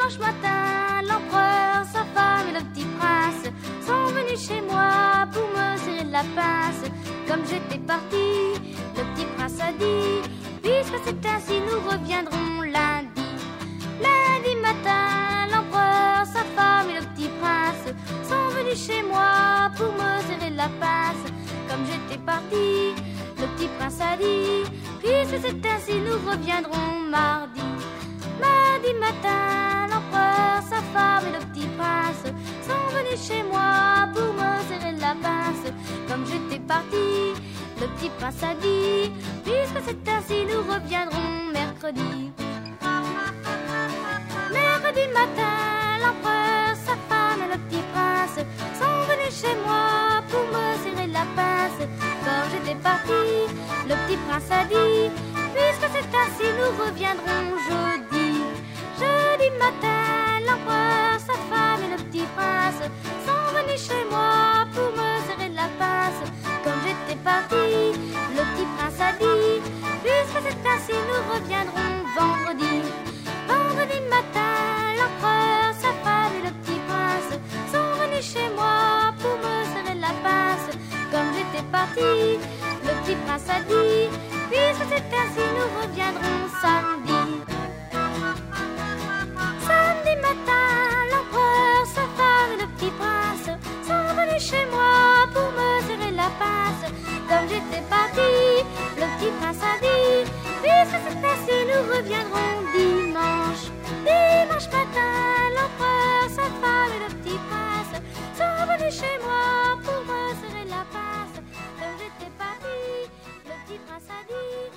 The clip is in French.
Dimanche matin, l'empereur, sa femme et le petit prince sont venus chez moi pour me serrer de la pince. Comme j'étais parti, le petit prince a dit: puisque c'est ainsi, nous reviendrons lundi. Lundi matin, l'empereur, sa femme et le petit prince sont venus chez moi pour me serrer de la pince. Comme j'étais parti, le petit prince a dit: puisque c'est ainsi, nous reviendrons mardi. Mardi matin, l'empereur, sa femme et le petit prince sont venus chez moi pour me serrer de la pince. Comme j'étais parti, le petit prince a dit: puisque c'est ainsi, nous reviendrons mercredi. Mercredi matin, l'empereur, sa femme et le petit prince sont venus chez moi pour me serrer de la pince. Quand j'étais parti, le petit prince a dit: puisque c'est ainsi, nous reviendrons jeudi. Jeudi matin, l'empereur, sa femme et le petit prince sont venus chez moi pour me serrer de la pince. Comme j'étais parti, le petit prince a dit: puisque c'est ainsi, nous reviendrons vendredi. Vendredi matin, l'empereur, sa femme et le petit prince sont venus chez moi pour me serrer de la pince. Comme j'étais parti, le petit prince a dit: puisque c'est ainsi, nous reviendrons samedi. Samedi matin, l'empereur, sa femme et le petit prince sont venus chez moi pour me serrer de la pince. Comme j'étais parti, le petit prince a dit: puisque c'est ainsi, nous reviendrons dimanche. Dimanche matin, l'empereur, sa femme et le petit prince sont venus chez moi pour me serrer de la pince. Comme j'étais parti, le petit prince a dit: